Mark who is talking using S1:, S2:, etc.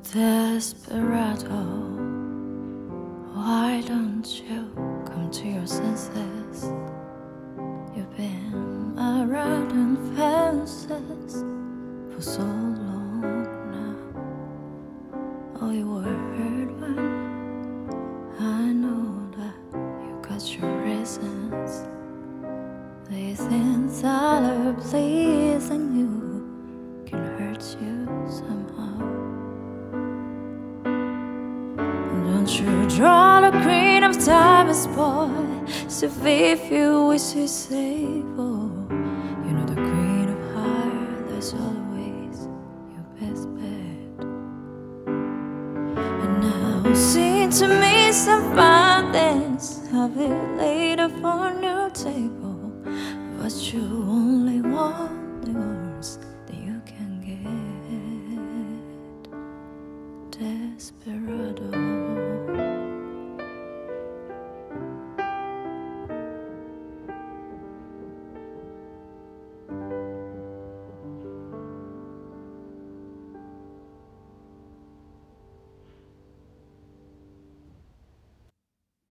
S1: Desperado, why don't you come to your senses? You've been around in fences for so long now. Oh, you were hurt when I know that you got your reasons. These things that are pleasing you can hurt you somehow. Don't you draw the queen of diamonds, boy, so if you wish to save, oh, you know the queen of hearts, there's always your best bet. And now seem to me some fine things have been laid upon your table, but you only want the worst that you can get. Desperado.